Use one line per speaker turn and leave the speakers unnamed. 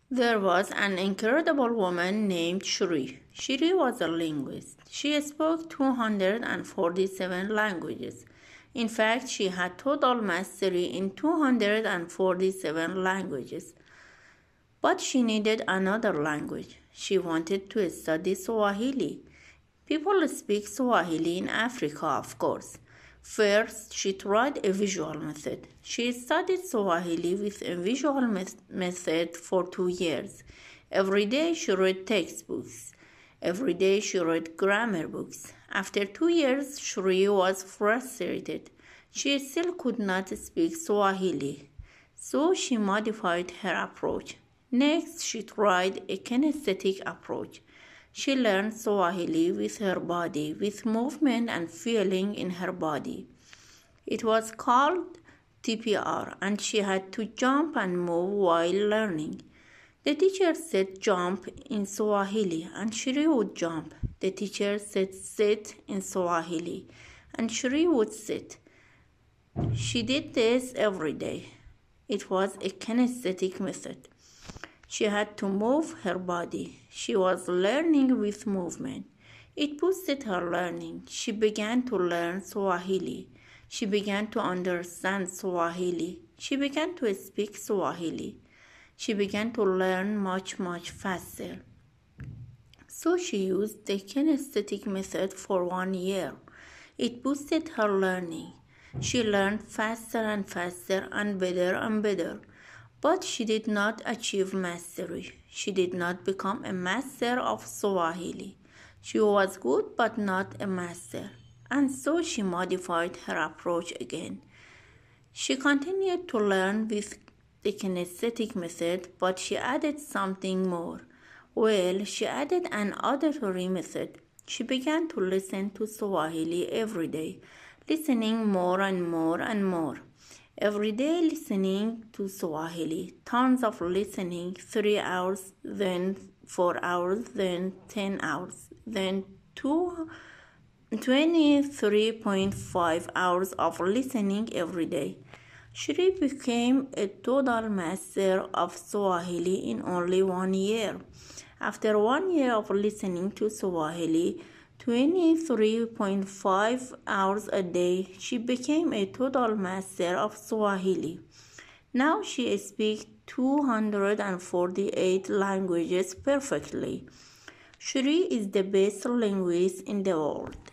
There was an incredible woman named Shri. Shri was a linguist. She spoke 247 languages. In fact, she had total mastery in 247 languages. But she needed another language. She wanted to study Swahili. People speak Swahili in Africa, of course. First, she tried a visual method. She studied Swahili with a visual method for 2 years. Every day she read textbooks. Every day she read grammar books. After 2 years, Shri was frustrated. She still could not speak Swahili. So she modified her approach. Next, she tried a kinesthetic approach. She learned Swahili with her body, with movement and feeling in her body. It was called TPR, and she had to jump and move while learning. The teacher said jump in Swahili, and Shri would jump. The teacher said sit in Swahili, and Shri would sit. She did this every day. It was a kinesthetic method. She had to move her body. She was learning with movement. It boosted her learning. She began to learn Swahili. She began to understand Swahili. She began to speak Swahili. She began to learn much faster. So she used the kinesthetic method for 1 year. It boosted her learning. She learned faster and faster and better. But she did not achieve mastery. She did not become a master of Swahili. She was good but not a master. And so she modified her approach again. She continued to learn with the kinesthetic method, but she added something more. Well, she added an auditory method. She began to listen to Swahili every day, listening more and more. Every day listening to Swahili, tons of listening, 3 hours, then 4 hours, then 10 hours, then 23.5 hours of listening every day. Shri became a total master of Swahili in only 1 year. After 1 year of listening to Swahili, 23.5 hours a day, she became a total master of Swahili. Now she speaks 248 languages perfectly. Shri is the best linguist in the world.